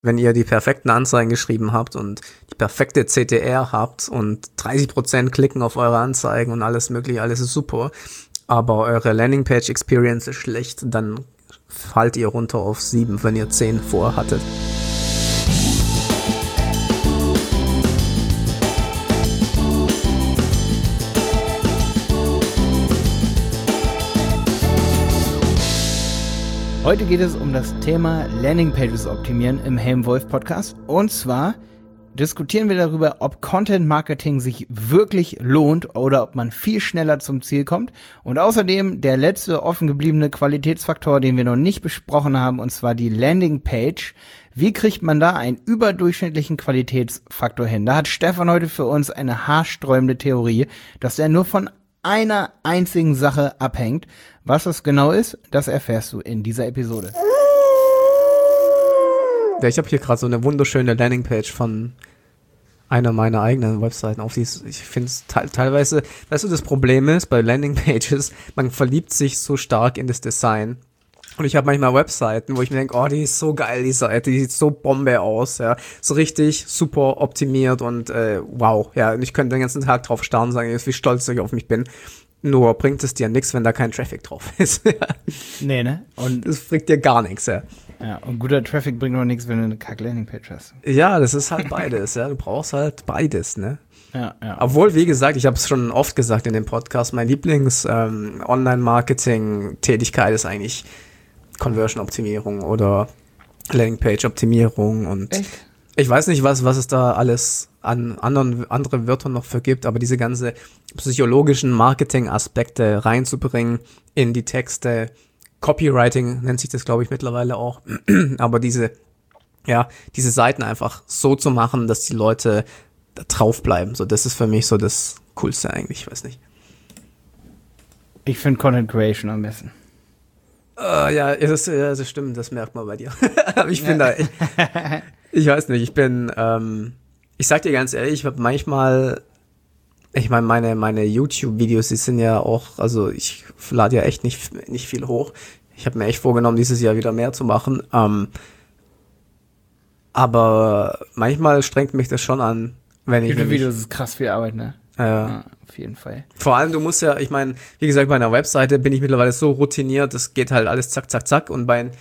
Wenn ihr die perfekten Anzeigen geschrieben habt und die perfekte CTR habt und 30% klicken auf eure Anzeigen und alles mögliche, alles ist super, aber eure Landingpage-Experience ist schlecht, dann fallt ihr runter auf 7, wenn ihr 10 vorhattet. Heute geht es um das Thema Landingpages optimieren im Helm-Wolf Podcast. Und zwar diskutieren wir darüber, ob Content Marketing sich wirklich lohnt oder ob man viel schneller zum Ziel kommt. Und außerdem der letzte offen gebliebene Qualitätsfaktor, den wir noch nicht besprochen haben, und zwar die Landingpage. Wie kriegt man da einen überdurchschnittlichen Qualitätsfaktor hin? Da hat Stefan heute für uns eine haarsträubende Theorie, dass er nur von einer einzigen Sache abhängt. Was das genau ist, das erfährst du in dieser Episode. Ja, ich habe hier gerade so eine wunderschöne Landingpage von einer meiner eigenen Webseiten auf die. Ich finde es teilweise, weißt du, das Problem ist bei Landingpages, man verliebt sich so stark in das Design. Und ich habe manchmal Webseiten, wo ich mir denke, oh, die ist so geil, die Seite, die sieht so Bombe aus, ja, so richtig super optimiert und wow, ja, und ich könnte den ganzen Tag drauf starren und sagen, wie stolz ich auf mich bin. Nur bringt es dir nichts, wenn da kein Traffic drauf ist. Nee, ne? Und es bringt dir gar nichts, ja. Ja, und guter Traffic bringt noch nichts, wenn du eine Kack-Landingpage hast. Ja, das ist halt beides, ja, du brauchst halt beides, ne? Ja. Obwohl, wie gesagt, ich habe es schon oft gesagt in dem Podcast, mein Lieblings-Online-Marketing-Tätigkeit ist eigentlich Conversion-Optimierung oder Landingpage-Optimierung und echt? Ich weiß nicht, was es da alles an andere Wörter noch für gibt, aber diese ganze psychologischen Marketing-Aspekte reinzubringen in die Texte, Copywriting nennt sich das, glaube ich, mittlerweile auch, aber diese Seiten einfach so zu machen, dass die Leute da drauf bleiben, so, das ist für mich so das Coolste eigentlich, ich weiß nicht. Ich finde Content Creation am besten. Ja, das stimmt, das merkt man bei dir. Ich bin da, ich weiß nicht, ich sag dir ganz ehrlich, ich habe manchmal, ich meine, meine YouTube-Videos, die sind ja auch, also ich lade ja echt nicht viel hoch. Ich habe mir echt vorgenommen, dieses Jahr wieder mehr zu machen. Aber manchmal strengt mich das schon an, wenn ich. YouTube-Videos ist krass viel Arbeit, ne? Ja, auf jeden Fall. Vor allem, du musst ja, ich meine, wie gesagt, bei einer Webseite bin ich mittlerweile so routiniert, das geht halt alles zack, zack, zack. Und bei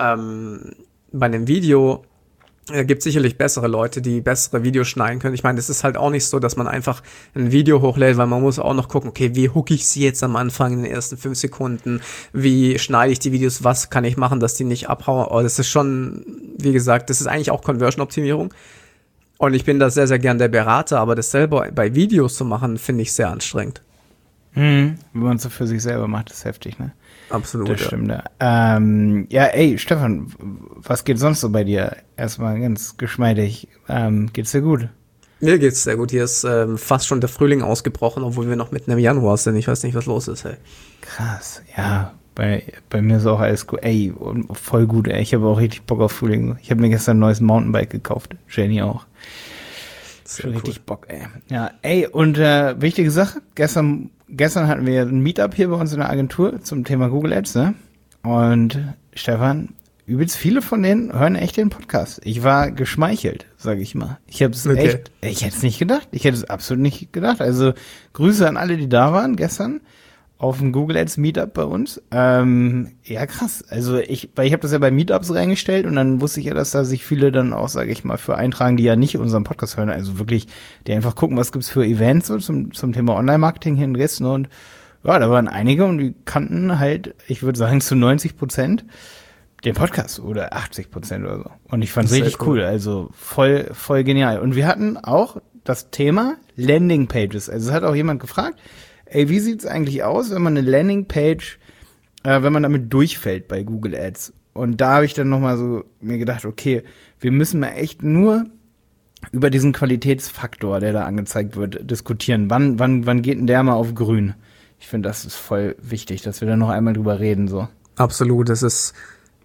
einem Video gibt sicherlich bessere Leute, die bessere Videos schneiden können. Ich meine, das ist halt auch nicht so, dass man einfach ein Video hochlädt, weil man muss auch noch gucken, okay, wie hooke ich sie jetzt am Anfang in den ersten 5 Sekunden? Wie schneide ich die Videos? Was kann ich machen, dass die nicht abhauen? Oh, das ist schon, wie gesagt, das ist eigentlich auch Conversion-Optimierung. Und ich bin da sehr, sehr gern der Berater, aber das selber bei Videos zu machen, finde ich sehr anstrengend. Wenn man es so für sich selber macht, ist heftig, ne? Absolut. Das stimmt, ja. Ey, Stefan, was geht sonst so bei dir? Erstmal ganz geschmeidig. Geht's dir gut? Mir geht's sehr gut. Hier ist fast schon der Frühling ausgebrochen, obwohl wir noch mitten im Januar sind. Ich weiß nicht, was los ist, ey. Krass, ja. Bei mir ist auch alles gut. Ey, voll gut, ey. Ich habe auch richtig Bock auf Frühling. Ich habe mir gestern ein neues Mountainbike gekauft. Jenny auch. Schon cool. Richtig Bock, ey. Ja, ey, und wichtige Sache. Gestern hatten wir ein Meetup hier bei uns in der Agentur zum Thema Google Ads, ne? Und Stefan, übelst viele von denen hören echt den Podcast. Ich war geschmeichelt, sage ich mal. Ich habe es echt, ich hätte es nicht gedacht. Ich hätte es absolut nicht gedacht. Also Grüße an alle, die da waren gestern auf dem Google Ads Meetup bei uns. Ja, krass. Also weil ich habe das ja bei Meetups reingestellt und dann wusste ich ja, dass da sich viele dann auch, sage ich mal, für eintragen, die ja nicht unseren Podcast hören. Also wirklich, die einfach gucken, was gibt's für Events so zum Thema Online-Marketing hier in Dresden. Und ja, da waren einige und die kannten halt, ich würde sagen, zu 90% den Podcast oder 80% oder so. Und ich fand's richtig cool. Also voll genial. Und wir hatten auch das Thema Landingpages. Also es hat auch jemand gefragt, ey, wie sieht's eigentlich aus, wenn man eine Landingpage, wenn man damit durchfällt bei Google Ads? Und da habe ich dann nochmal so mir gedacht, okay, wir müssen mal echt nur über diesen Qualitätsfaktor, der da angezeigt wird, diskutieren. Wann geht denn der mal auf grün? Ich finde, das ist voll wichtig, dass wir da noch einmal drüber reden, so. Absolut, das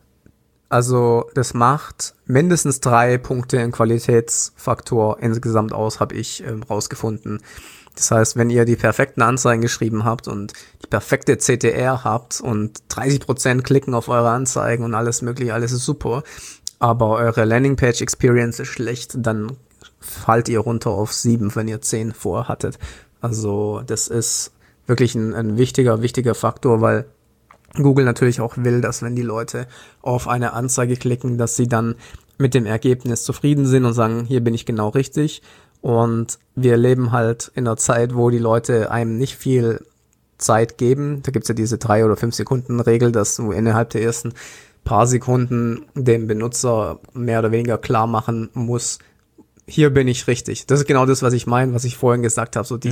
macht mindestens 3 Punkte im Qualitätsfaktor insgesamt aus, habe ich rausgefunden. Das heißt, wenn ihr die perfekten Anzeigen geschrieben habt und die perfekte CTR habt und 30% klicken auf eure Anzeigen und alles mögliche, alles ist super, aber eure Landingpage-Experience ist schlecht, dann fallt ihr runter auf 7, wenn ihr 10 vorhattet. Also das ist wirklich ein wichtiger Faktor, weil Google natürlich auch will, dass wenn die Leute auf eine Anzeige klicken, dass sie dann mit dem Ergebnis zufrieden sind und sagen, hier bin ich genau richtig. Und wir leben halt in einer Zeit, wo die Leute einem nicht viel Zeit geben. Da gibt's ja diese 3 oder 5 Sekunden Regel, dass du innerhalb der ersten paar Sekunden dem Benutzer mehr oder weniger klar machen muss, hier bin ich richtig. Das ist genau das, was ich meine, was ich vorhin gesagt habe, so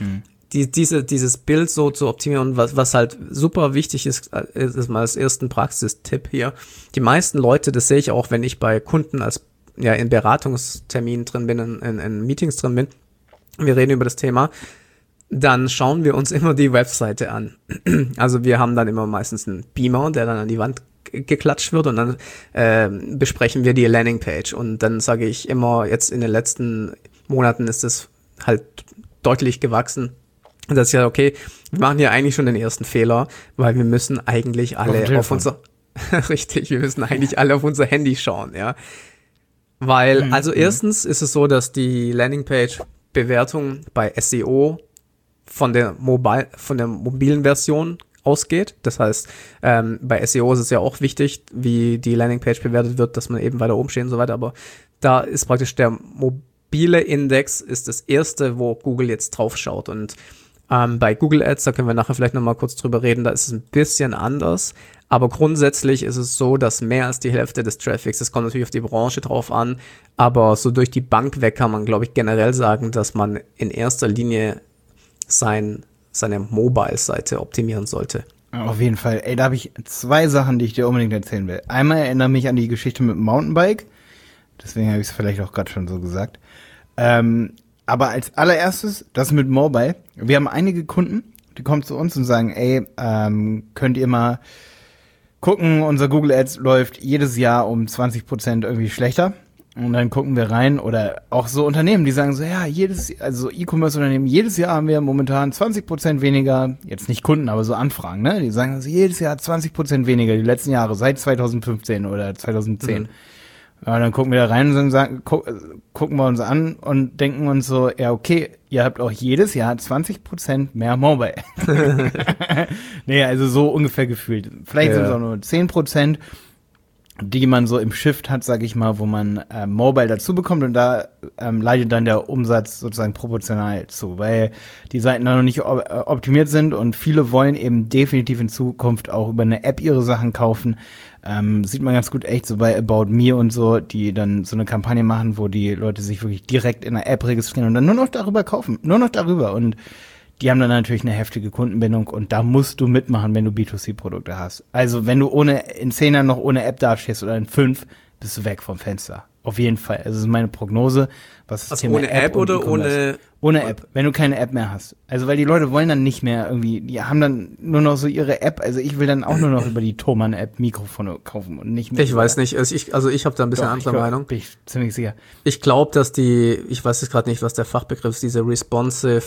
dieses Bild so zu optimieren, was halt super wichtig ist mal als ersten Praxistipp hier. Die meisten Leute, das sehe ich auch, wenn ich bei Kunden in Beratungsterminen drin bin, in Meetings drin bin, wir reden über das Thema, dann schauen wir uns immer die Webseite an. Also wir haben dann immer meistens einen Beamer, der dann an die Wand geklatscht wird und dann besprechen wir die Landingpage und dann sage ich immer, jetzt in den letzten Monaten ist es halt deutlich gewachsen. Das ist ja okay, wir machen ja eigentlich schon den ersten Fehler, weil wir müssen eigentlich alle auf unser richtig, wir müssen eigentlich alle auf unser Handy schauen, ja. Weil, also erstens ist es so, dass die Landingpage-Bewertung bei SEO von der mobilen Version ausgeht. Das heißt, bei SEO ist es ja auch wichtig, wie die Landingpage bewertet wird, dass man eben weiter oben steht und so weiter, aber da ist praktisch der mobile Index ist das erste, wo Google jetzt drauf schaut und bei Google Ads, da können wir nachher vielleicht nochmal kurz drüber reden, da ist es ein bisschen anders, aber grundsätzlich ist es so, dass mehr als die Hälfte des Traffics, das kommt natürlich auf die Branche drauf an, aber so durch die Bank weg kann man, glaube ich, generell sagen, dass man in erster Linie seine Mobile-Seite optimieren sollte. Auf jeden Fall. Ey, da habe ich 2 Sachen, die ich dir unbedingt erzählen will. Einmal erinnere mich an die Geschichte mit dem Mountainbike, deswegen habe ich es vielleicht auch gerade schon so gesagt. Aber als allererstes, das mit Mobile. Wir haben einige Kunden, die kommen zu uns und sagen, ey, könnt ihr mal gucken, unser Google Ads läuft jedes Jahr um 20% irgendwie schlechter. Und dann gucken wir rein oder auch so Unternehmen, die sagen so, ja, also E-Commerce-Unternehmen, jedes Jahr haben wir momentan 20% weniger, jetzt nicht Kunden, aber so Anfragen, ne? Die sagen also, jedes Jahr 20% weniger, die letzten Jahre, seit 2015 oder 2010. Ja, dann gucken wir da rein und sagen, gucken wir uns an und denken uns so, ja, okay, ihr habt auch jedes Jahr 20% mehr Mobile. Nee, also so ungefähr gefühlt. Vielleicht sind es auch nur 10%. Die man so im Shift hat, sage ich mal, wo man Mobile dazu bekommt und da leidet dann der Umsatz sozusagen proportional zu, weil die Seiten da noch nicht optimiert sind und viele wollen eben definitiv in Zukunft auch über eine App ihre Sachen kaufen. Sieht man ganz gut echt so bei About Me und so, die dann so eine Kampagne machen, wo die Leute sich wirklich direkt in der App registrieren und dann nur noch darüber kaufen, nur noch darüber und die haben dann natürlich eine heftige Kundenbindung und da musst du mitmachen, wenn du B2C-Produkte hast. Also wenn du in 10 Jahren noch ohne App dastehst oder in 5, bist du weg vom Fenster. Auf jeden Fall. Also das ist meine Prognose. Was das Thema ohne App oder ohne? Ohne App, wenn du keine App mehr hast. Also weil die Leute wollen dann nicht mehr irgendwie, die haben dann nur noch so ihre App. Also ich will dann auch nur noch über die Thomann-App Mikrofone kaufen und nicht mehr. Ich weiß nicht, also ich habe da ein bisschen andere Meinung. Bin ich ziemlich sicher. Ich glaube, dass ich weiß jetzt gerade nicht, was der Fachbegriff ist, diese responsive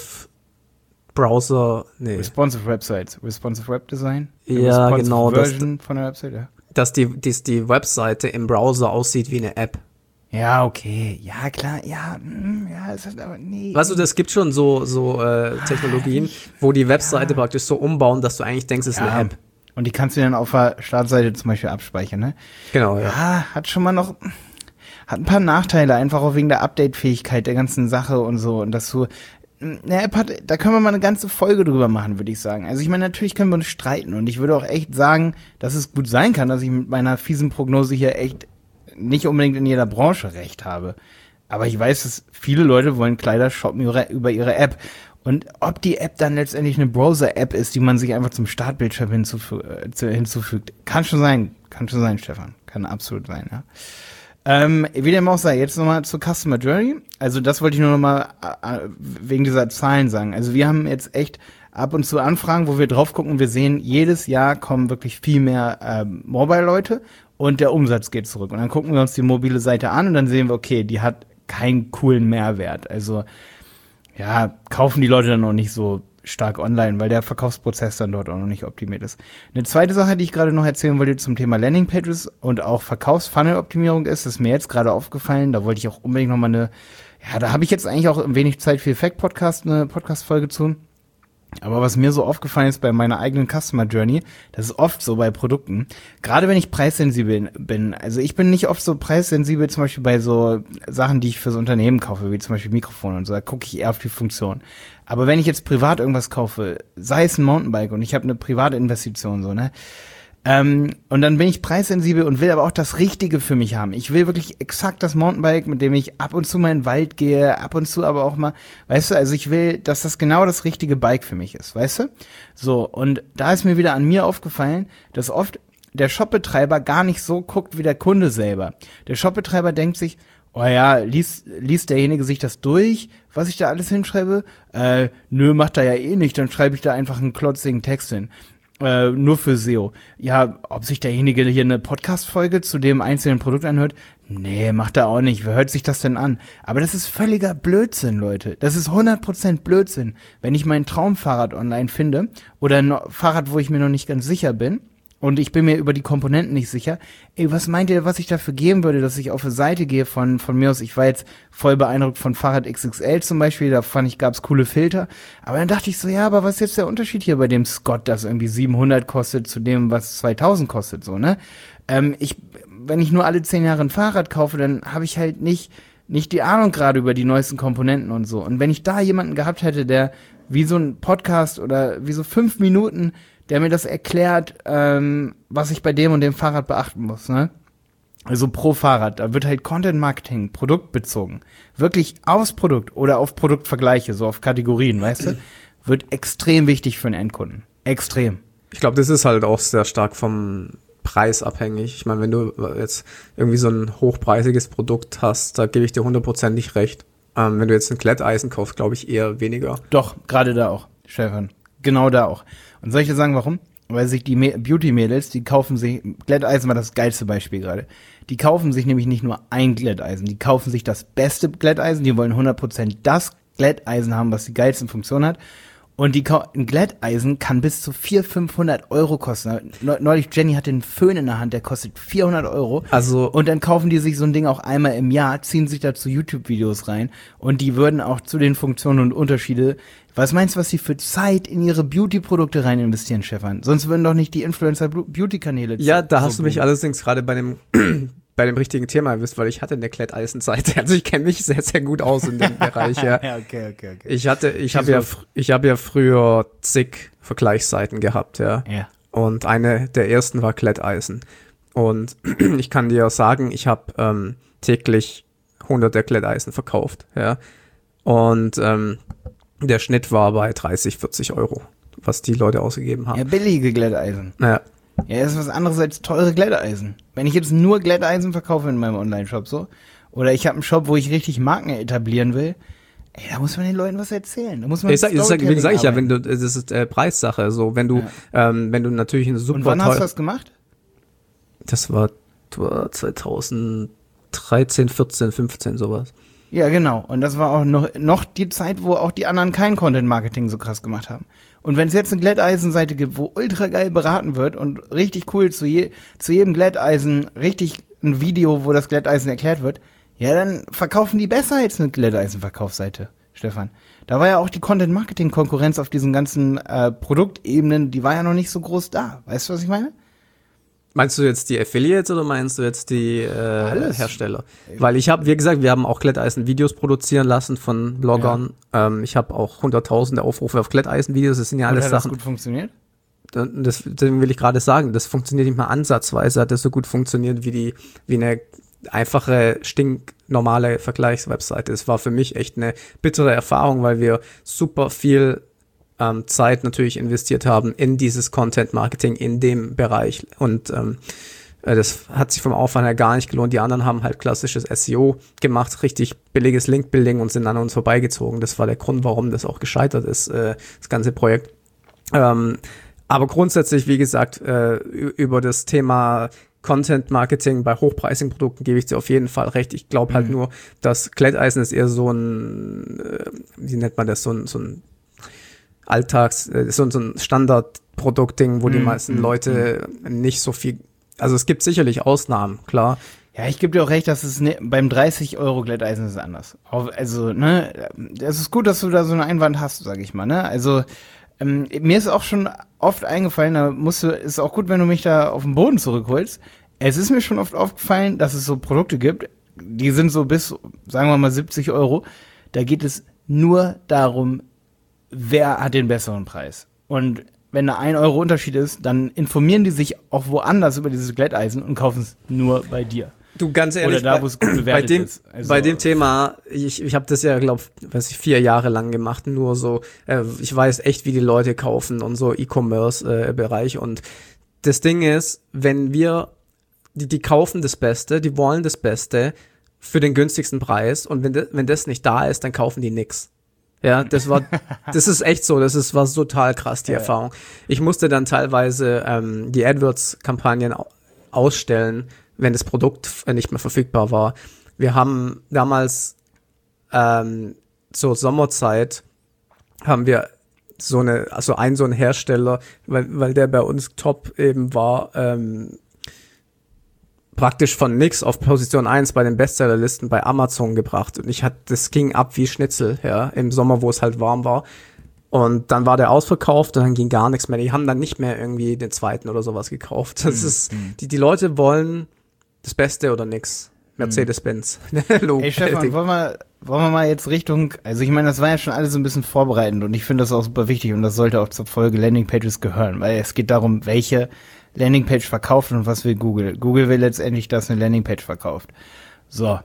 Browser, Responsive Websites, Responsive Web Design. Ja, genau. Version von der Website, ja. Dass die Webseite im Browser aussieht wie eine App. Ja, okay. Ja, klar. Ja, ist halt aber nee. Weißt du, das gibt schon so Technologien, wo die Webseite praktisch so umbauen, dass du eigentlich denkst, es ist eine App. Und die kannst du dann auf der Startseite zum Beispiel abspeichern, ne? Genau, ja. Ja, hat ein paar Nachteile, einfach auch wegen der Update-Fähigkeit der ganzen Sache und so. Und dass du eine App hat, da können wir mal eine ganze Folge drüber machen, würde ich sagen. Also ich meine, natürlich können wir uns streiten und ich würde auch echt sagen, dass es gut sein kann, dass ich mit meiner fiesen Prognose hier echt nicht unbedingt in jeder Branche recht habe. Aber ich weiß, dass viele Leute wollen Kleider shoppen über ihre App. Und ob die App dann letztendlich eine Browser-App ist, die man sich einfach zum Startbildschirm hinzufügt, kann schon sein, Stefan. Kann absolut sein, ja. Wie dem auch sei, jetzt nochmal zur Customer Journey. Also das wollte ich nur nochmal wegen dieser Zahlen sagen. Also wir haben jetzt echt ab und zu Anfragen, wo wir drauf gucken, wir sehen, jedes Jahr kommen wirklich viel mehr Mobile-Leute und der Umsatz geht zurück. Und dann gucken wir uns die mobile Seite an und dann sehen wir, okay, die hat keinen coolen Mehrwert. Also ja, kaufen die Leute dann noch nicht so stark online, weil der Verkaufsprozess dann dort auch noch nicht optimiert ist. Eine zweite Sache, die ich gerade noch erzählen wollte zum Thema Landingpages und auch Verkaufsfunnel-Optimierung ist mir jetzt gerade aufgefallen, da wollte ich auch unbedingt noch mal da habe ich jetzt eigentlich auch ein wenig Zeit für Effekt-Podcast, eine Podcast-Folge zu. Aber was mir so aufgefallen ist bei meiner eigenen Customer Journey, das ist oft so bei Produkten, gerade wenn ich preissensibel bin, also ich bin nicht oft so preissensibel zum Beispiel bei so Sachen, die ich fürs Unternehmen kaufe, wie zum Beispiel Mikrofone und so, da gucke ich eher auf die Funktion. Aber wenn ich jetzt privat irgendwas kaufe, sei es ein Mountainbike und ich habe eine private Investition, so, ne, und dann bin ich preissensibel und will aber auch das Richtige für mich haben. Ich will wirklich exakt das Mountainbike, mit dem ich ab und zu mal in den Wald gehe, ab und zu aber auch mal, weißt du, also ich will, dass das genau das richtige Bike für mich ist, weißt du? So, und da ist mir wieder an mir aufgefallen, dass oft der Shopbetreiber gar nicht so guckt wie der Kunde selber. Der Shopbetreiber denkt sich, oh ja, liest derjenige sich das durch, was ich da alles hinschreibe? Nö, macht er ja eh nicht, dann schreibe ich da einfach einen klotzigen Text hin. Nur für SEO. Ja, ob sich derjenige hier eine Podcast-Folge zu dem einzelnen Produkt anhört? Nee, macht er auch nicht. Wer hört sich das denn an? Aber das ist völliger Blödsinn, Leute. Das ist 100% Blödsinn. Wenn ich mein Traumfahrrad online finde oder ein Fahrrad, wo ich mir noch nicht ganz sicher bin, und ich bin mir über die Komponenten nicht sicher. Ey, was meint ihr, was ich dafür geben würde, dass ich auf eine Seite gehe von mir aus? Ich war jetzt voll beeindruckt von Fahrrad XXL zum Beispiel, da fand ich, gab's coole Filter. Aber dann dachte ich so, ja, aber was ist jetzt der Unterschied hier bei dem Scott, das irgendwie 700 kostet, zu dem, was 2000 kostet, so, ne? Wenn ich nur alle 10 Jahre ein Fahrrad kaufe, dann habe ich halt nicht die Ahnung gerade über die neuesten Komponenten und so. Und wenn ich da jemanden gehabt hätte, der wie so ein Podcast oder wie so 5 Minuten, der mir das erklärt, was ich bei dem und dem Fahrrad beachten muss, ne? Also pro Fahrrad, da wird halt Content Marketing, produktbezogen, wirklich aufs Produkt oder auf Produktvergleiche, so auf Kategorien, weißt du, wird extrem wichtig für einen Endkunden. Extrem. Ich glaube, das ist halt auch sehr stark vom Preis abhängig. Ich meine, wenn du jetzt irgendwie so ein hochpreisiges Produkt hast, da gebe ich dir 100% recht. Wenn du jetzt ein Glätteisen kaufst, glaube ich eher weniger. Doch, gerade da auch, Stefan. Genau da auch. Und soll ich dir sagen, warum? Weil sich die Beauty-Mädels, die kaufen sich, Glätteisen war das geilste Beispiel gerade, die kaufen sich nämlich nicht nur ein Glätteisen, die kaufen sich das beste Glätteisen, die wollen 100% das Glätteisen haben, was die geilste Funktion hat. Und ein Glätteisen kann bis zu 400-500 Euro kosten. Neulich, Jenny hatte einen Föhn in der Hand, der kostet 400 Euro. Also, und dann kaufen die sich so ein Ding auch einmal im Jahr, ziehen sich dazu YouTube-Videos rein und die würden auch zu den Funktionen und Unterschiede. Was meinst du, was sie für Zeit in ihre Beauty-Produkte rein investieren, Stefan? Sonst würden doch nicht die Influencer-Beauty-Kanäle. Ja, da hast du mich allerdings gerade bei dem richtigen Thema erwischt, weil ich hatte eine Glätteisen-Seite. Also ich kenne mich sehr, sehr gut aus in dem Bereich. Ja, ja okay. Ich habe ja früher zig Vergleichsseiten gehabt, ja. Und eine der ersten war Glätteisen. Und ich kann dir sagen, ich habe täglich hunderte Glätteisen verkauft, ja. Und der Schnitt war bei 30, 40 Euro, was die Leute ausgegeben haben. Ja, billige Glätteisen. Ja. Ja, das ist was anderes als teure Glätteisen. Wenn ich jetzt nur Glätteisen verkaufe in meinem Online-Shop so, oder ich habe einen Shop, wo ich richtig Marken etablieren will, ey, da muss man den Leuten was erzählen. Da muss man wie sag ich ja, wenn du, das ist Preissache, so, wenn du natürlich eine super. Und wann hast du das gemacht? Das war 2013, 14, 15, sowas. Ja, genau. Und das war auch noch die Zeit, wo auch die anderen kein Content-Marketing so krass gemacht haben. Und wenn es jetzt eine Glätteisenseite gibt, wo ultra geil beraten wird und richtig cool zu jedem Glätteisen richtig ein Video, wo das Glätteisen erklärt wird, ja, dann verkaufen die besser als eine Glätteisen-Verkaufsseite, Stefan. Da war ja auch die Content-Marketing-Konkurrenz auf diesen ganzen Produktebenen, die war ja noch nicht so groß da. Weißt du, was ich meine? Meinst du jetzt die Affiliates oder meinst du jetzt die Hersteller? Weil ich habe, wie gesagt, wir haben auch Glätteisen-Videos produzieren lassen von Bloggern. Ja. Ich habe auch hunderttausende Aufrufe auf Glätteisen-Videos. Das sind ja alles Sachen. Hat das gut funktioniert? Deswegen will ich gerade sagen, das funktioniert nicht mal ansatzweise. Hat das so gut funktioniert wie eine einfache, stinknormale Vergleichswebseite. Es war für mich echt eine bittere Erfahrung, weil wir super viel Zeit natürlich investiert haben in dieses Content-Marketing in dem Bereich und das hat sich vom Aufwand her gar nicht gelohnt. Die anderen haben halt klassisches SEO gemacht, richtig billiges Link-Building und sind an uns vorbeigezogen. Das war der Grund, warum das auch gescheitert ist, das ganze Projekt. Aber grundsätzlich, wie gesagt, über das Thema Content-Marketing bei hochpreisigen Produkten gebe ich dir auf jeden Fall recht. Ich glaube halt nur, dass Glätteisen ist eher so ein, wie nennt man das, so ein so ein Standardproduktding, wo die meisten Leute nicht so viel, also es gibt sicherlich Ausnahmen, klar. Ja, ich gebe dir auch recht, dass es beim 30 € Glätteisen ist es anders. Also, ne, es ist gut, dass du da so einen Einwand hast, sag ich mal, ne? Also, mir ist auch schon oft eingefallen, ist auch gut, wenn du mich da auf den Boden zurückholst. Es ist mir schon oft aufgefallen, dass es so Produkte gibt, die sind so bis, sagen wir mal, 70 €. Da geht es nur darum, wer hat den besseren Preis. Und wenn da 1 € Unterschied ist, dann informieren die sich auch woanders über dieses Glätteisen und kaufen es nur bei dir. Du, ganz ehrlich, oder da, wo es gut bewertet ist. Also, bei dem Thema, ich habe das ja, glaube ich, 4 Jahre lang gemacht, nur so, ich weiß echt, wie die Leute kaufen und so E-Commerce-Bereich. Und das Ding ist, wenn die kaufen das Beste, die wollen das Beste für den günstigsten Preis und wenn das nicht da ist, dann kaufen die nix. Ja, das ist echt so, war total krass, die Erfahrung. Ich musste dann teilweise die AdWords-Kampagnen ausstellen, wenn das Produkt nicht mehr verfügbar war. Wir haben damals zur Sommerzeit haben wir so einen Hersteller, weil der bei uns top eben war, praktisch von nix auf Position 1 bei den Bestsellerlisten bei Amazon gebracht. Und das ging ab wie Schnitzel, ja, im Sommer, wo es halt warm war. Und dann war der ausverkauft und dann ging gar nichts mehr. Die haben dann nicht mehr irgendwie den zweiten oder sowas gekauft. Das ist, die Leute wollen das Beste oder nix. Mercedes-Benz. Hey Stefan, wollen wir mal jetzt Richtung, also ich meine, das war ja schon alles so ein bisschen vorbereitend und ich finde das auch super wichtig und das sollte auch zur Folge Landingpages gehören, weil es geht darum, welche Landingpage verkauft und was will Google. Google will letztendlich, dass eine Landingpage verkauft. So.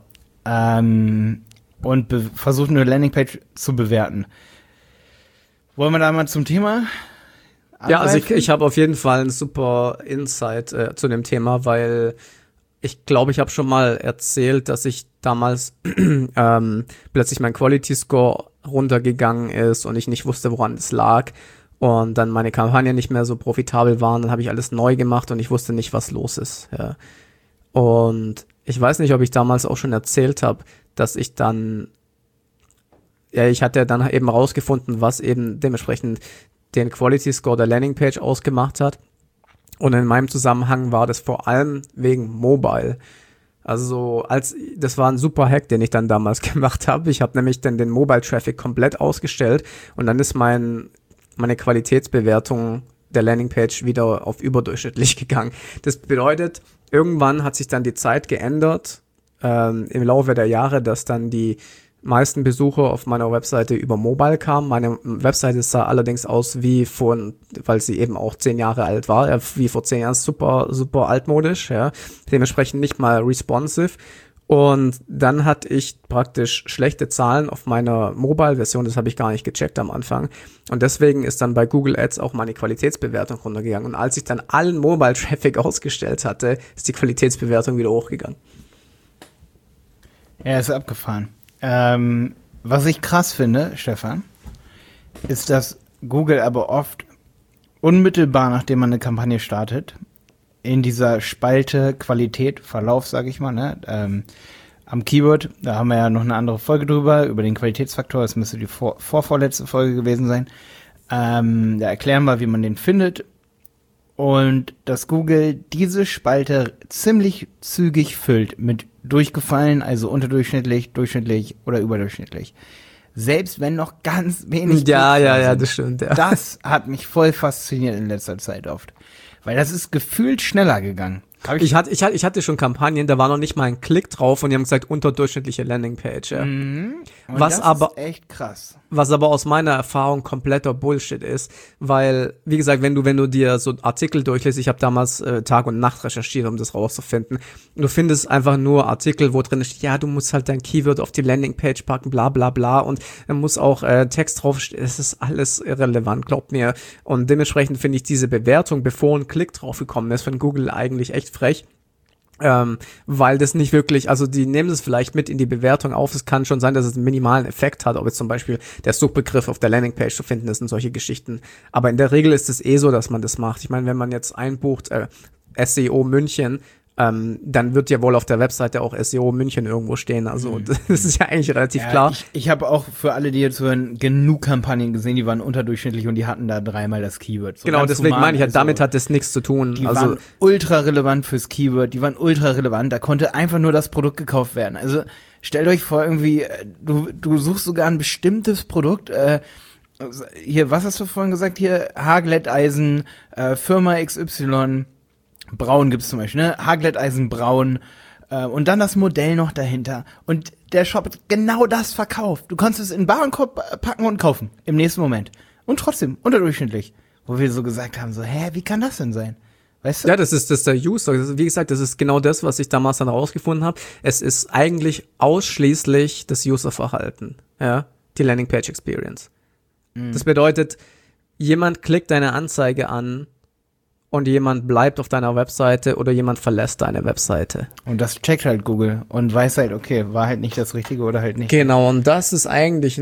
Und versucht eine Landingpage zu bewerten. Wollen wir da mal zum Thema angreifen? Ja, also ich habe auf jeden Fall einen super Insight zu dem Thema, weil ich glaube, ich habe schon mal erzählt, dass ich damals plötzlich mein Quality Score runtergegangen ist und ich nicht wusste, woran es lag. Und dann meine Kampagnen nicht mehr so profitabel waren, dann habe ich alles neu gemacht und ich wusste nicht, was los ist. Ja. Und ich weiß nicht, ob ich damals auch schon erzählt habe, dass ich dann, ich hatte dann eben rausgefunden, was eben dementsprechend den Quality Score der Landingpage ausgemacht hat. Und in meinem Zusammenhang war das vor allem wegen Mobile. Also das war ein super Hack, den ich dann damals gemacht habe. Ich habe nämlich dann den Mobile Traffic komplett ausgestellt und dann ist meine Qualitätsbewertung der Landingpage wieder auf überdurchschnittlich gegangen. Das bedeutet, irgendwann hat sich dann die Zeit geändert im Laufe der Jahre, dass dann die meisten Besucher auf meiner Webseite über Mobile kamen. Meine Webseite sah allerdings aus weil sie eben auch 10 Jahre alt war, wie vor 10 Jahren, super, super altmodisch, ja. Dementsprechend nicht mal responsive. Und dann hatte ich praktisch schlechte Zahlen auf meiner Mobile-Version, das habe ich gar nicht gecheckt am Anfang. Und deswegen ist dann bei Google Ads auch meine Qualitätsbewertung runtergegangen. Und als ich dann allen Mobile-Traffic ausgestellt hatte, ist die Qualitätsbewertung wieder hochgegangen. Ja, ist abgefahren. Was ich krass finde, Stefan, ist, dass Google aber oft unmittelbar, nachdem man eine Kampagne startet, in dieser Spalte Qualität, Verlauf, sage ich mal, ne, am Keyword, da haben wir ja noch eine andere Folge drüber, über den Qualitätsfaktor, das müsste die vorvorletzte Folge gewesen sein, da erklären wir, wie man den findet und dass Google diese Spalte ziemlich zügig füllt mit durchgefallen, also unterdurchschnittlich, durchschnittlich oder überdurchschnittlich. Selbst wenn noch ganz wenig Ja, das stimmt, ja. Das hat mich voll fasziniert in letzter Zeit oft. Weil das ist gefühlt schneller gegangen. Ich hatte schon Kampagnen, da war noch nicht mal ein Klick drauf und die haben gesagt, unterdurchschnittliche Landingpage. Ja. Was aber ist echt krass. Was aber aus meiner Erfahrung kompletter Bullshit ist, weil, wie gesagt, wenn du dir so Artikel durchliest, ich habe damals Tag und Nacht recherchiert, um das rauszufinden, du findest einfach nur Artikel, wo drin steht, ja, du musst halt dein Keyword auf die Landingpage packen, bla bla bla und dann muss auch Text draufstehen, es ist alles irrelevant, glaubt mir. Und dementsprechend finde ich diese Bewertung, bevor ein Klick drauf gekommen ist, von Google eigentlich echt frech. Weil das nicht wirklich, also die nehmen es vielleicht mit in die Bewertung auf, es kann schon sein, dass es einen minimalen Effekt hat, ob jetzt zum Beispiel der Suchbegriff auf der Landingpage zu finden ist und solche Geschichten, aber in der Regel ist es so, dass man das macht. Ich meine, wenn man jetzt einbucht, SEO München dann wird ja wohl auf der Webseite auch SEO München irgendwo stehen. Also das ist ja eigentlich relativ klar. Ich habe auch für alle, die jetzt hören, genug Kampagnen gesehen, die waren unterdurchschnittlich und die hatten da 3-mal das Keyword. So genau, deswegen meine ich halt, damit hat das nichts zu tun. Die waren ultra relevant fürs Keyword, da konnte einfach nur das Produkt gekauft werden. Also stellt euch vor, irgendwie, du suchst sogar ein bestimmtes Produkt, hier, was hast du vorhin gesagt? Hier, Haarglätteisen, Firma XY, braun gibt's zum Beispiel, ne? Haarglätteisen braun, und dann das Modell noch dahinter. Und der Shop hat genau das verkauft. Du konntest es in den Warenkorb packen und kaufen, im nächsten Moment. Und trotzdem, unterdurchschnittlich. Wo wir so gesagt haben, so, wie kann das denn sein? Weißt du? Ja, das ist der User. Wie gesagt, das ist genau das, was ich damals dann rausgefunden habe. Es ist eigentlich ausschließlich das Userverhalten, ja, die Landingpage Experience. Das bedeutet, jemand klickt deine Anzeige an und jemand bleibt auf deiner Webseite oder jemand verlässt deine Webseite. Und das checkt halt Google und weiß halt, okay, war halt nicht das Richtige oder halt nicht. Genau, und das ist eigentlich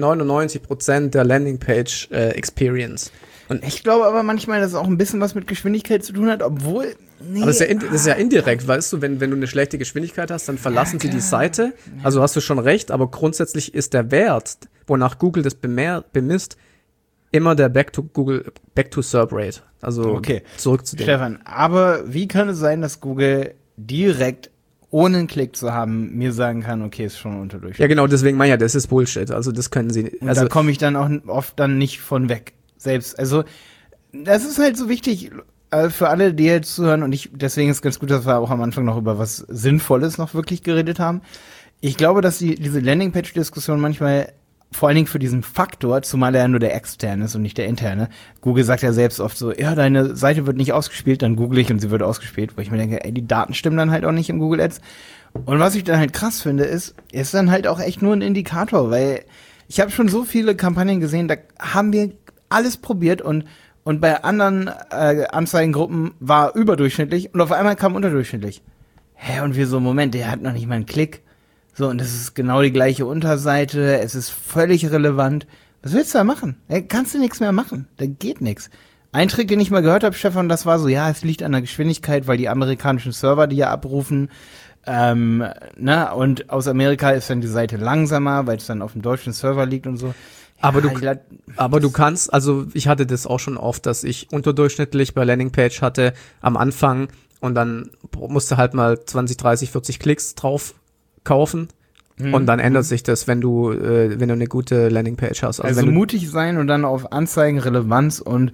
99% der Landingpage Experience. Und ich glaube aber manchmal, dass es auch ein bisschen was mit Geschwindigkeit zu tun hat, obwohl... Nee, aber das ist ja indirekt, weißt du, wenn du eine schlechte Geschwindigkeit hast, dann verlassen sie die Seite. Also hast du schon recht, aber grundsätzlich ist der Wert, wonach Google das bemisst, immer der Back-to-SERP-Rate. Also zurück zu dem. Stefan, aber wie kann es sein, dass Google direkt, ohne einen Klick zu haben, mir sagen kann, okay, ist schon unterdurchschnittlich? Ja, genau, deswegen meine ich ja, das ist Bullshit. Also das können sie nicht. Und da komme ich dann auch oft dann nicht von weg. Selbst, also das ist halt so wichtig für alle, die jetzt zuhören, und deswegen ist es ganz gut, dass wir auch am Anfang noch über was Sinnvolles noch wirklich geredet haben. Ich glaube, dass diese Landingpage-Diskussion manchmal vor allen Dingen für diesen Faktor, zumal er ja nur der externe ist und nicht der interne. Google sagt ja selbst oft so, ja, deine Seite wird nicht ausgespielt, dann google ich und sie wird ausgespielt, wo ich mir denke, die Daten stimmen dann halt auch nicht im Google Ads. Und was ich dann halt krass finde, ist dann halt auch echt nur ein Indikator, weil ich habe schon so viele Kampagnen gesehen, da haben wir alles probiert und bei anderen Anzeigengruppen war überdurchschnittlich und auf einmal kam unterdurchschnittlich. Und wir so, Moment, der hat noch nicht mal einen Klick. So, und das ist genau die gleiche Unterseite, es ist völlig relevant. Was willst du da machen? Kannst du nichts mehr machen, da geht nichts. Ein Trick, den ich mal gehört habe, Stefan, das war so, es liegt an der Geschwindigkeit, weil die amerikanischen Server die ja abrufen, und aus Amerika ist dann die Seite langsamer, weil es dann auf dem deutschen Server liegt und so. Aber du kannst, also ich hatte das auch schon oft, dass ich unterdurchschnittlich bei Landingpage hatte am Anfang und dann musste halt mal 20, 30, 40 Klicks drauf kaufen und dann ändert sich das, wenn du eine gute Landingpage hast. Also mutig sein und dann auf Anzeigen, Relevanz und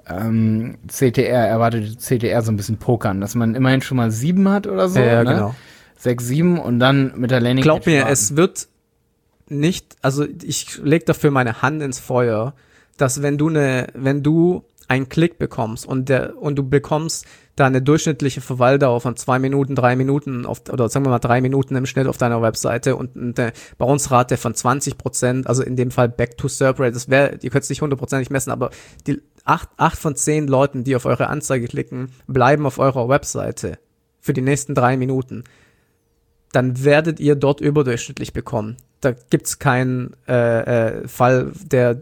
erwartete CTR so ein bisschen pokern, dass man immerhin schon mal 7 hat oder so. Ja, ne? Genau. 6, 7 und dann mit der Landingpage. Glaub mir, es wird nicht, also ich leg dafür meine Hand ins Feuer, dass wenn du einen Klick bekommst und du bekommst da eine durchschnittliche Verweildauer von 2 Minuten, 3 Minuten oder sagen wir mal 3 Minuten im Schnitt auf deiner Webseite und eine Bounce-Rate von 20%, also in dem Fall Back-to-SERP-Rate, ihr könnt es nicht 100% messen, aber die 8 von 10 Leuten, die auf eure Anzeige klicken, bleiben auf eurer Webseite für die nächsten 3 Minuten. Dann werdet ihr dort überdurchschnittlich bekommen. Da gibt's keinen Fall,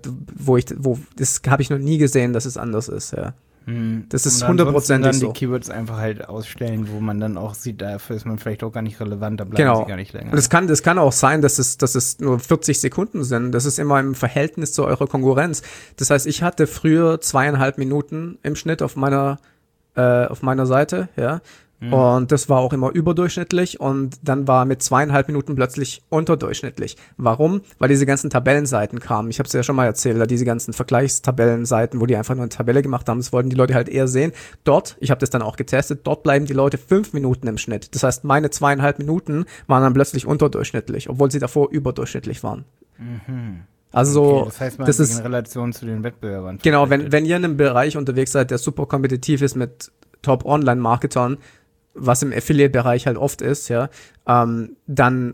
das habe ich noch nie gesehen, dass es anders ist, ja. Das ist 100% dann so. Die Keywords einfach halt ausstellen, wo man dann auch sieht, dafür ist man vielleicht auch gar nicht relevant, da bleiben sie gar nicht länger. Und es kann auch sein, dass es nur 40 Sekunden sind. Das ist immer im Verhältnis zu eurer Konkurrenz. Das heißt, ich hatte früher 2,5 Minuten im Schnitt auf meiner Seite, ja. Und das war auch immer überdurchschnittlich und dann war mit 2,5 Minuten plötzlich unterdurchschnittlich. Warum? Weil diese ganzen Tabellenseiten kamen. Ich habe es ja schon mal erzählt, diese ganzen Vergleichstabellenseiten, wo die einfach nur eine Tabelle gemacht haben. Das wollten die Leute halt eher sehen. Dort, ich habe das dann auch getestet, dort bleiben die Leute 5 Minuten im Schnitt. Das heißt, meine 2,5 Minuten waren dann plötzlich unterdurchschnittlich, obwohl sie davor überdurchschnittlich waren. Also, das heißt, man ist in Relation zu den Wettbewerbern. Genau, wenn ihr in einem Bereich unterwegs seid, der super kompetitiv ist mit Top-Online-Marketern, was im Affiliate-Bereich halt oft ist, dann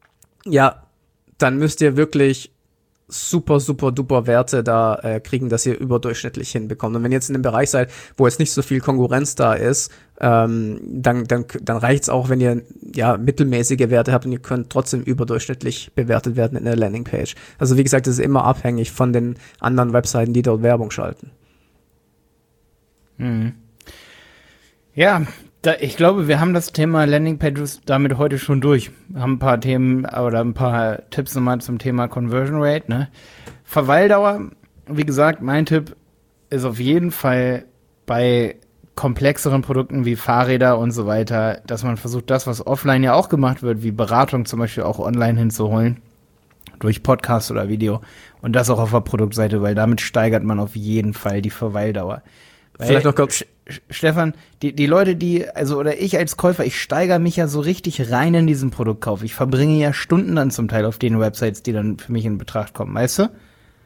müsst ihr wirklich super, super duper Werte da kriegen, dass ihr überdurchschnittlich hinbekommt. Und wenn ihr jetzt in einem Bereich seid, wo jetzt nicht so viel Konkurrenz da ist, dann reicht's auch, wenn ihr mittelmäßige Werte habt und ihr könnt trotzdem überdurchschnittlich bewertet werden in der Landingpage. Also wie gesagt, das ist immer abhängig von den anderen Webseiten, die dort Werbung schalten. Ja, Ich glaube, wir haben das Thema Landingpages damit heute schon durch. Wir haben ein paar Themen oder ein paar Tipps nochmal zum Thema Conversion Rate. Ne? Verweildauer, wie gesagt, mein Tipp ist auf jeden Fall bei komplexeren Produkten wie Fahrräder und so weiter, dass man versucht, das, was offline ja auch gemacht wird, wie Beratung zum Beispiel auch online hinzuholen, durch Podcast oder Video und das auch auf der Produktseite, weil damit steigert man auf jeden Fall die Verweildauer. Vielleicht noch kurz. Stefan, die Leute, oder ich als Käufer, ich steigere mich ja so richtig rein in diesen Produktkauf. Ich verbringe ja Stunden dann zum Teil auf den Websites, die dann für mich in Betracht kommen, weißt du?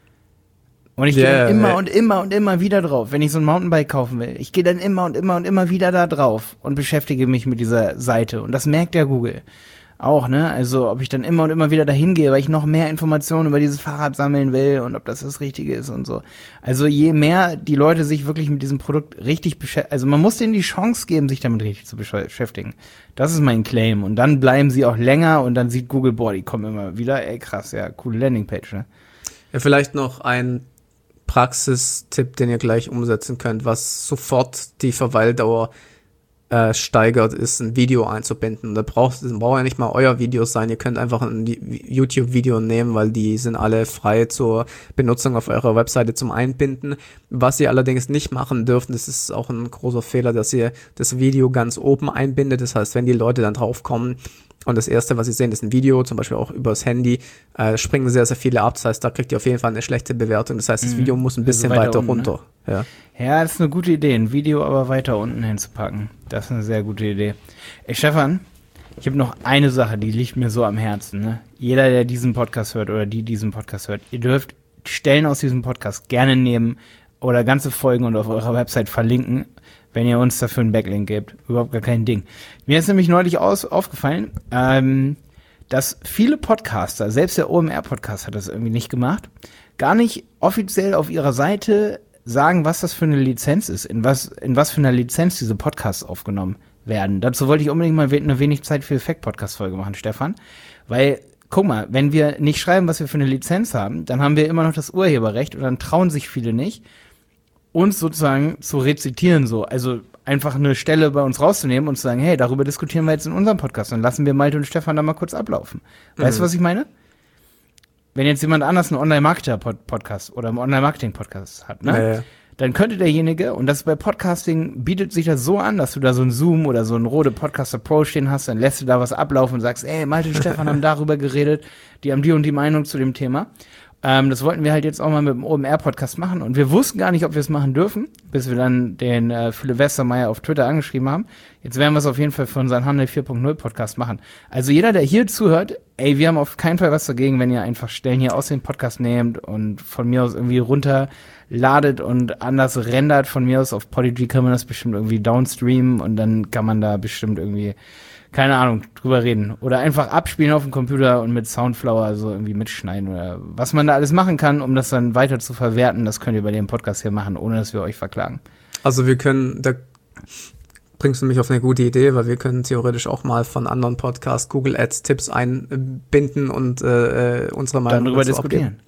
Und ich gehe dann immer wieder drauf, wenn ich so ein Mountainbike kaufen will. Ich gehe dann immer wieder da drauf und beschäftige mich mit dieser Seite. Und das merkt ja Google auch, ne? Also, ob ich dann immer und immer wieder dahin gehe, weil ich noch mehr Informationen über dieses Fahrrad sammeln will und ob das Richtige ist und so. Also, je mehr die Leute sich wirklich mit diesem Produkt richtig beschäftigen, also man muss denen die Chance geben, sich damit richtig zu beschäftigen. Das ist mein Claim. Und dann bleiben sie auch länger und dann sieht Google, boah, die kommen immer wieder, ey, krass, ja, coole Landingpage, ne? Ja, vielleicht noch ein Praxistipp, den ihr gleich umsetzen könnt, was sofort die Verweildauer steigert, ist ein Video einzubinden. Da braucht ja nicht mal euer Video sein, ihr könnt einfach ein YouTube-Video nehmen, weil die sind alle frei zur Benutzung auf eurer Webseite zum Einbinden. Was ihr allerdings nicht machen dürft, das ist auch ein großer Fehler, dass ihr das Video ganz oben einbindet. Das heißt, wenn die Leute dann draufkommen und das Erste, was sie sehen, ist ein Video, zum Beispiel auch übers Handy, springen sehr, sehr viele ab. Das heißt, da kriegt ihr auf jeden Fall eine schlechte Bewertung. Das heißt, das Video muss ein bisschen weiter unten, runter. Ne? Ja, das ist eine gute Idee, ein Video aber weiter unten hinzupacken. Das ist eine sehr gute Idee. Ey, Stefan, ich habe noch eine Sache, die liegt mir so am Herzen. Ne? Jeder, der diesen Podcast hört oder die diesen Podcast hört, ihr dürft Stellen aus diesem Podcast gerne nehmen oder ganze Folgen und auf eurer Website verlinken, wenn ihr uns dafür einen Backlink gebt. Überhaupt gar kein Ding. Mir ist nämlich neulich aufgefallen, dass viele Podcaster, selbst der OMR-Podcast hat das irgendwie nicht gemacht, gar nicht offiziell auf ihrer Seite sagen, was das für eine Lizenz ist, in was für einer Lizenz diese Podcasts aufgenommen werden. Dazu wollte ich unbedingt mal eine wenig Zeit für Effekt-Podcast-Folge machen, Stefan. Weil, guck mal, wenn wir nicht schreiben, was wir für eine Lizenz haben, dann haben wir immer noch das Urheberrecht und dann trauen sich viele nicht, uns sozusagen zu rezitieren so. Also einfach eine Stelle bei uns rauszunehmen und zu sagen, hey, darüber diskutieren wir jetzt in unserem Podcast. Dann lassen wir Malte und Stefan da mal kurz ablaufen. Weißt du, was ich meine? Wenn jetzt jemand anders einen Online-Marketer-Podcast oder einen Online-Marketing-Podcast hat, ne? Dann könnte derjenige, und das bei Podcasting bietet sich das so an, dass du da so einen Zoom oder so einen Rode Podcaster Pro stehen hast, dann lässt du da was ablaufen und sagst, ey, Malte und Stefan haben darüber geredet, die haben die und die Meinung zu dem Thema. Das wollten wir halt jetzt auch mal mit dem OMR-Podcast machen und wir wussten gar nicht, ob wir es machen dürfen, bis wir dann den Philipp Westermeier auf Twitter angeschrieben haben. Jetzt werden wir es auf jeden Fall für unseren Handel 4.0 Podcast machen. Also jeder, der hier zuhört, ey, wir haben auf keinen Fall was dagegen, wenn ihr einfach Stellen hier aus dem Podcast nehmt und von mir aus irgendwie runterladet und anders rendert. Von mir aus auf Podigy kann man das bestimmt irgendwie downstreamen und dann kann man da bestimmt irgendwie, keine Ahnung, drüber reden. Oder einfach abspielen auf dem Computer und mit Soundflower so irgendwie mitschneiden oder was man da alles machen kann, um das dann weiter zu verwerten, das könnt ihr bei dem Podcast hier machen, ohne dass wir euch verklagen. Also da bringst du mich auf eine gute Idee, weil wir können theoretisch auch mal von anderen Podcasts Google Ads Tipps einbinden und unsere Meinung darüber diskutieren.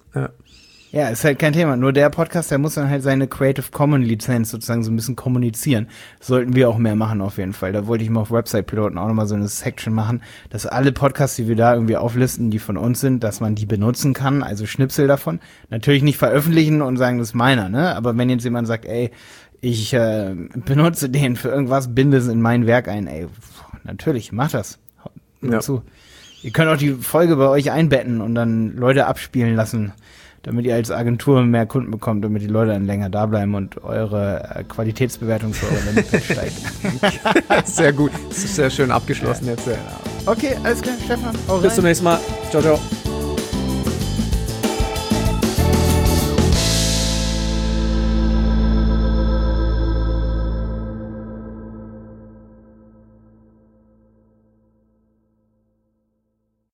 Ja, ist halt kein Thema. Nur der Podcast, der muss dann halt seine Creative Commons Lizenz sozusagen so ein bisschen kommunizieren. Das sollten wir auch mehr machen auf jeden Fall. Da wollte ich mal auf Website Piloten auch nochmal so eine Section machen, dass alle Podcasts, die wir da irgendwie auflisten, die von uns sind, dass man die benutzen kann, also Schnipsel davon. Natürlich nicht veröffentlichen und sagen, das ist meiner, ne? Aber wenn jetzt jemand sagt, ey, ich benutze den für irgendwas, binde es in mein Werk ein, ey, natürlich, mach das. Ja. Zu. Ihr könnt auch die Folge bei euch einbetten und dann Leute abspielen lassen, damit ihr als Agentur mehr Kunden bekommt, damit die Leute dann länger da bleiben und eure Qualitätsbewertung für eure Landingpage steigt. Sehr gut. Das ist sehr schön abgeschlossen jetzt. Okay, alles klar, Stefan. Bis zum nächsten Mal. Ciao, ciao.